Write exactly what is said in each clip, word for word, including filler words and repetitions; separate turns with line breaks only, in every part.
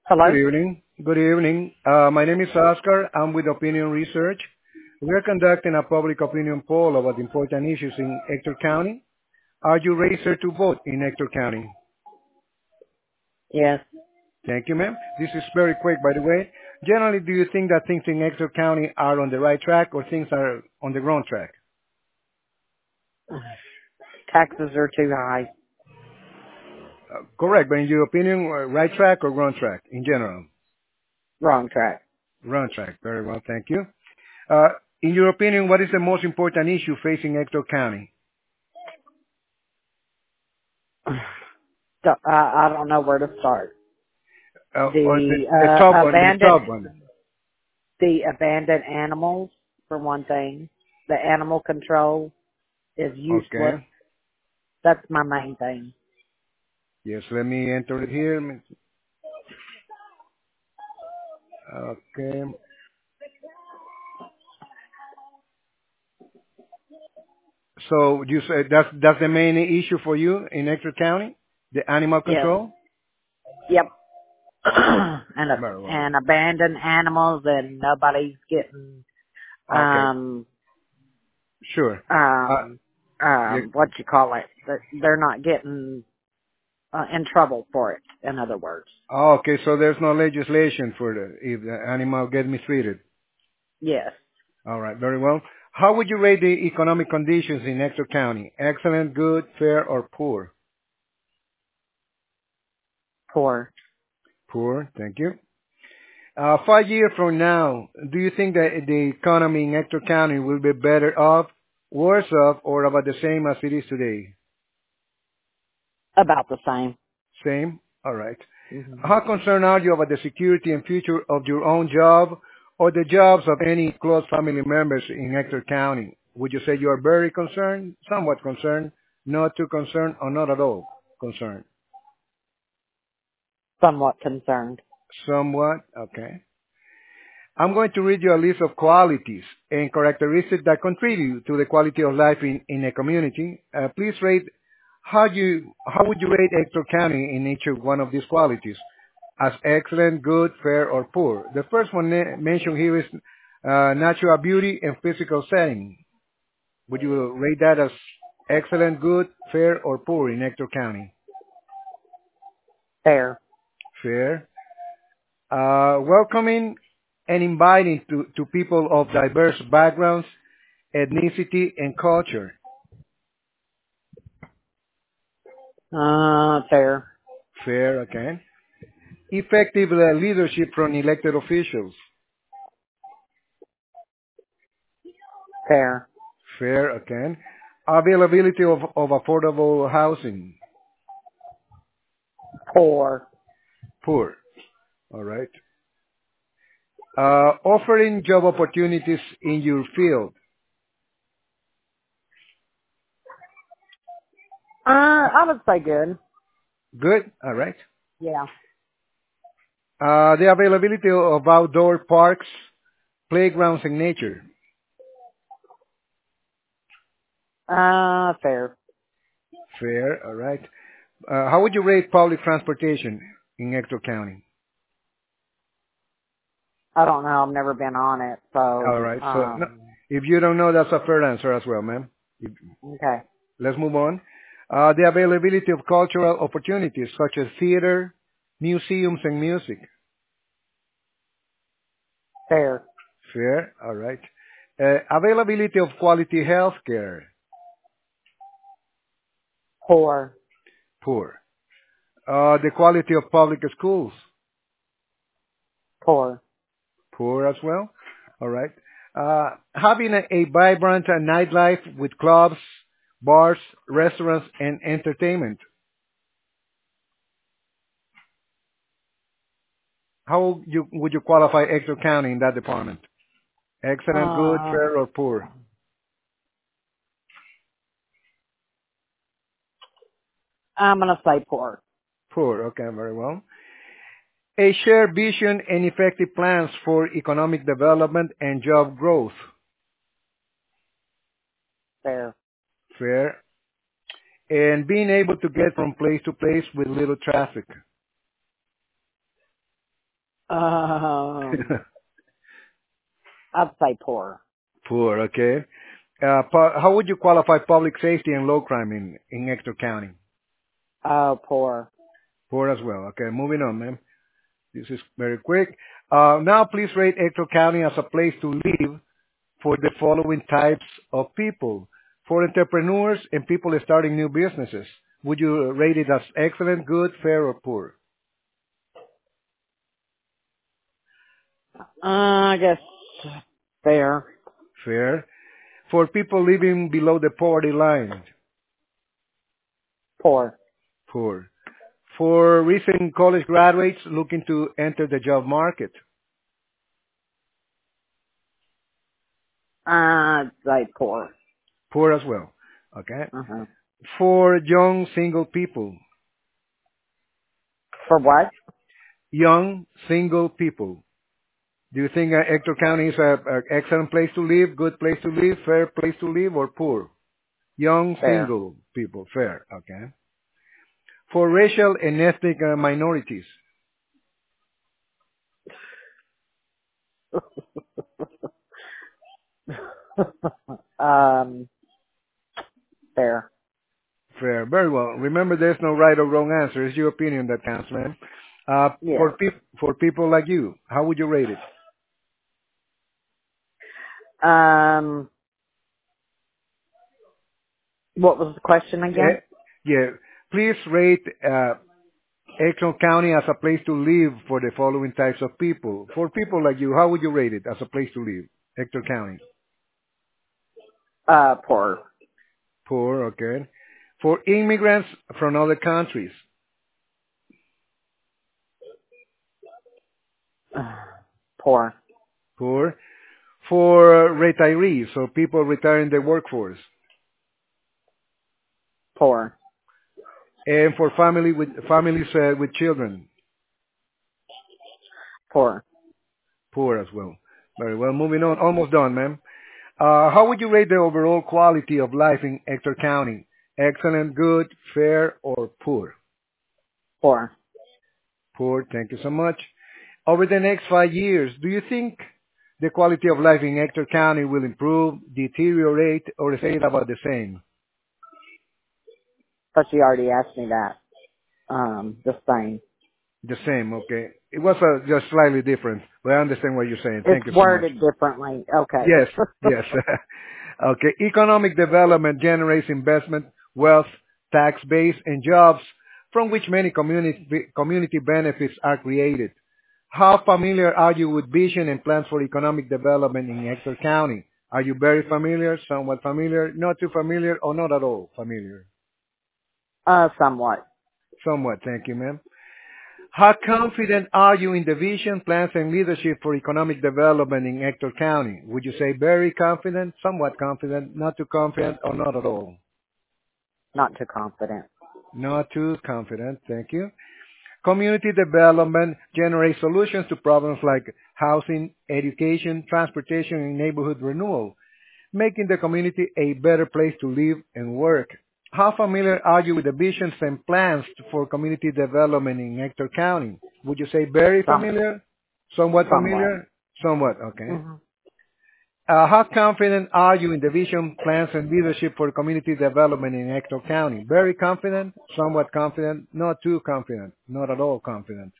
Good
Hello?
evening. Good evening. Uh, my name is Oscar. I'm with Opinion Research. We're conducting a public opinion poll about important issues in Ector County. Are you registered to vote in Ector County?
Yes.
Thank you, ma'am. This is very quick, by the way. Generally, do you think that things in Ector County are on the right track or things are on the wrong track?
Taxes are too high.
Uh, correct, but in your opinion, uh, right track or wrong track in general?
Wrong track.
Wrong track. Very well, thank you. Uh, in your opinion, what is the most important issue facing Ector County?
So, uh, I don't know where to start.
Uh, or the,
The
the top
uh,
one, the
abandoned,
top one.
the abandoned animals, for one thing. The animal control is useless.
Okay.
That's my main thing.
Yes, let me enter it here. Okay. So you say that's that's the main issue for you in Ector County, the animal
Yes.
control.
Yep. and uh,
Very well.
and abandoned animals, and nobody's getting
Okay.
um
Sure. Uh,
um
yeah.
um what you call it. They're they're not getting uh, in trouble for it. In other words.
Okay. So there's no legislation for the if the animal get mistreated.
Yes.
All right. Very well. How would you rate the economic conditions in Ector County? Excellent, good, fair, or poor?
Poor.
Poor. Thank you. Uh, five years from now, do you think that the economy in Ector County will be better off, worse off, or about the same as it is today?
About the same.
Same? All right.
hmm
How concerned are you about the security and future of your own job or the jobs of any close family members in Ector County? Would you say you are very concerned, somewhat concerned, not too concerned, or not at all concerned?
Somewhat concerned.
Somewhat? Okay. I'm going to read you a list of qualities and characteristics that contribute to the quality of life in, in a community. Uh, please rate how you how would you rate Ector County in each of one of these qualities as excellent, good, fair, or poor. The first one ne- mentioned here is uh, natural beauty and physical setting. Would you rate that as excellent, good, fair, or poor in Ector County?
Fair.
Fair. Uh, welcoming and inviting to, to people of diverse backgrounds, ethnicity, and culture.
Uh, fair.
Fair, okay. Effective uh, leadership from elected officials.
Fair.
Fair, okay. Availability of, of affordable housing.
Poor.
Poor, all right. Uh, offering job opportunities in your field.
Uh, I would say good.
Good, all right.
Yeah.
Uh, the availability of outdoor parks, playgrounds, and nature.
Uh, fair.
Fair, all right. Uh, how would you rate public transportation in Ector County?
I don't know. I've never been on it,
All
so,
right. So no,
um,
if you don't know, that's a fair answer as well, ma'am. If-
okay.
Let's move on. Uh, the availability of cultural opportunities such as theater, museums, and music.
Fair.
Fair. All right. Uh, availability of quality health care.
Poor.
Poor. Uh, the quality of public schools.
Poor.
Poor as well. All right. Uh, having a, a vibrant uh, nightlife with clubs, bars, restaurants, and entertainment. How would you, would you qualify Ector County in that department? Excellent, good,
Uh,
fair, or poor?
I'm gonna say poor.
Poor. Okay, very well. A shared vision and effective plans for economic development and job growth.
Fair.
Fair. And being able to get from place to place with little traffic.
Um, I'd say poor.
Poor, okay. Uh, pu- how would you qualify public safety and low crime in, in Ector County?
Oh, poor.
Poor as well. Okay, moving on, ma'am. This is very quick. Uh, now please rate Ector County as a place to live for the following types of people. For entrepreneurs and people starting new businesses, would you rate it as excellent, good, fair, or poor?
Uh, I guess fair.
Fair. For people living below the poverty line,
Poor.
poor. For recent college graduates looking to enter the job market,
Uh, I'd say poor.
poor as well. Okay.
Uh-huh.
For young single people,
For what?
young single people, do you think uh, Ector County is a, a excellent place to live, good place to live, fair place to live, or poor? Young
Fair.
single people, fair. Okay. For racial and ethnic uh, minorities,
um, fair.
fair. Very well. Remember, there's no right or wrong answer. It's your opinion that counts, man. Uh,
Yes.
for, peop- for people like you, how would you rate it?
Um, what was the question
Yeah,
again?
yeah. Please rate uh, Ecton County as a place to live for the following types of people. For people like you, how would you rate it as a place to live? Ecton County.
Uh, poor.
Poor, okay. For immigrants from other countries.
Poor.
Poor. For retirees, so people retiring the workforce.
Poor.
And for family with families uh, with children.
Poor.
Poor as well. Very well. Moving on. Almost done, ma'am. Uh, how would you rate the overall quality of life in Ector County? Excellent, good, fair, or poor?
Poor.
Poor. Thank you so much. Over the next five years, do you think the quality of life in Ector County will improve, deteriorate, or stay about the same?
But she already asked me that. Um, the same.
The same, okay. It was uh, just slightly different, but I understand what you're saying.
It's
Thank you so much.
worded differently. Okay.
Yes, yes. Okay. Economic development generates investment, wealth, tax base, and jobs from which many community, community benefits are created. How familiar are you with vision and plans for economic development in Hector County? Are you very familiar, somewhat familiar, not too familiar, or not at all familiar?
Uh, somewhat.
Somewhat. Thank you, ma'am. How confident are you in the vision, plans, and leadership for economic development in Hector County? Would you say very confident, somewhat confident, not too confident, or not at all?
Not too confident.
Not too confident. Thank you. Community development generates solutions to problems like housing, education, transportation, and neighborhood renewal, making the community a better place to live and work. How familiar are you with the visions and plans for community development in Hector County? Would you say very
Some,
familiar? Somewhat
somewhat.
familiar? Somewhat, okay.
Hmm.
Uh, how confident are you in the vision, plans, and leadership for community development in Hector County? Very confident, somewhat confident, not too confident, not at all confident.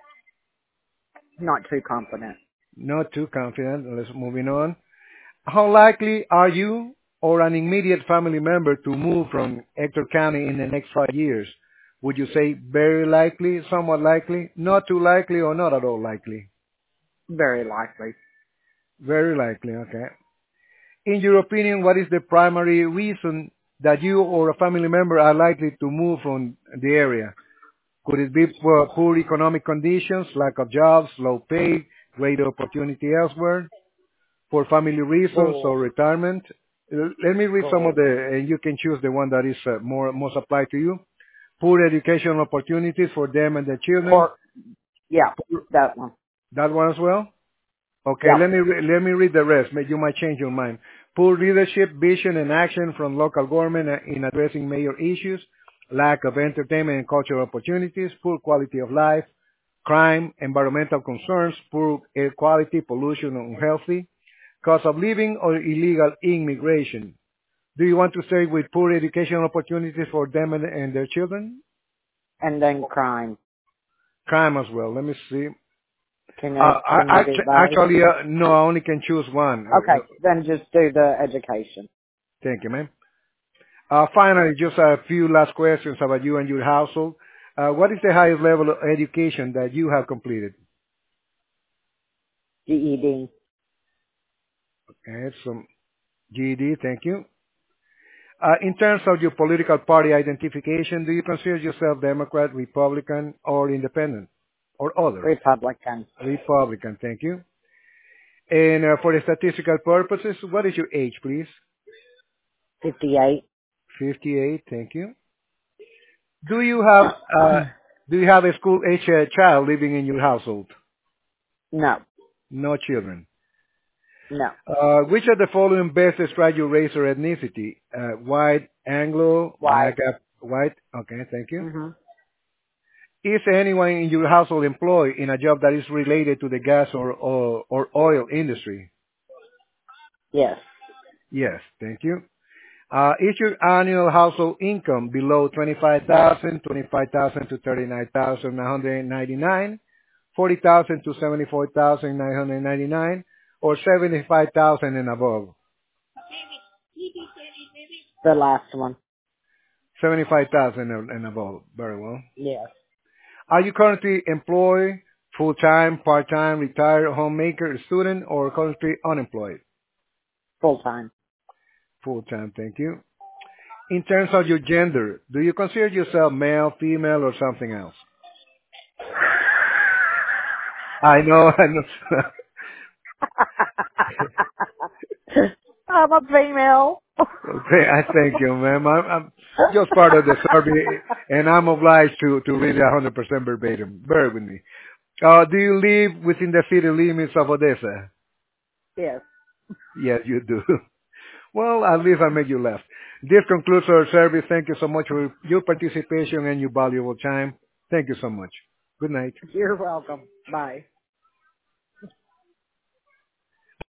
Not too confident.
Not too confident. Let's moving on. How likely are you or an immediate family member to move from Hector County in the next five years? Would you say very likely, somewhat likely, not too likely, or not at all likely?
Very likely.
Very likely, okay. In your opinion, what is the primary reason that you or a family member are likely to move from the area? Could it be for poor economic conditions, lack of jobs, low pay, greater opportunity elsewhere? For family reasons
Oh.
or retirement. Uh, Let me read some of
Oh.
the, and you can choose the one that is uh, more most applied to you. Poor educational opportunities for them and their children.
Or, yeah,
Poor-
that one.
That one as well. Okay,
Yeah.
let me re- let me read the rest. May- You might change your mind. Poor leadership, vision, and action from local government uh, in addressing major issues. Lack of entertainment and cultural opportunities. Poor quality of life. crime, environmental concerns, poor air quality, pollution, unhealthy, cost of living, or illegal immigration? Do you want to stay with poor educational opportunities for them and, and their children?
And then crime.
Crime as well. Let me see.
Can
Uh,
I,
I,
can you do
act-
both?
actually, uh, no, I only can choose one. Uh, uh,
Okay, then just do the education.
thank you, ma'am. Uh, finally, just a few last questions about you and your household. Uh, what is the highest level of education that you have completed?
G E D.
Okay, some G E D, thank you. Uh, in terms of your political party identification, do you consider yourself Democrat, Republican, or Independent, or other?
Republican.
Republican, thank you. And uh, for the statistical purposes, what is your age, please?
fifty-eight.
fifty-eight, thank you. Do you have uh, do you have a school age uh, child living in your household?
No.
No children.
No.
Uh, which of the following best describe your race or ethnicity? Uh, white, Anglo,
White.
black, Af- white. Okay, thank you.
Mhm.
Is anyone in your household employed in a job that is related to the gas or, or, or oil industry?
Yes.
Yes, thank you. Uh, is your annual household income below twenty-five thousand, twenty-five thousand to thirty-nine thousand nine hundred ninety-nine, forty thousand to seventy-four thousand nine hundred ninety-nine, or seventy-five thousand and above?
The last one.
seventy-five thousand and and above. Very well.
Yes.
Are you currently employed, full-time, part-time, retired, homemaker, student, or currently unemployed?
Full time.
Full-time, thank you. In terms of your gender, do you consider yourself male, female, or something else? I know, I know.
I'm a female.
Okay, I thank you, ma'am. I'm, I'm just part of the survey, and I'm obliged to, to read it one hundred percent verbatim. Bear with me. Uh, do you live within the city limits of Odessa?
Yes.
Yes, you do. Well, at least I made you laugh. This concludes our service. Thank you so much for your participation and your valuable time. Thank you so much. Good night.
You're welcome. Bye.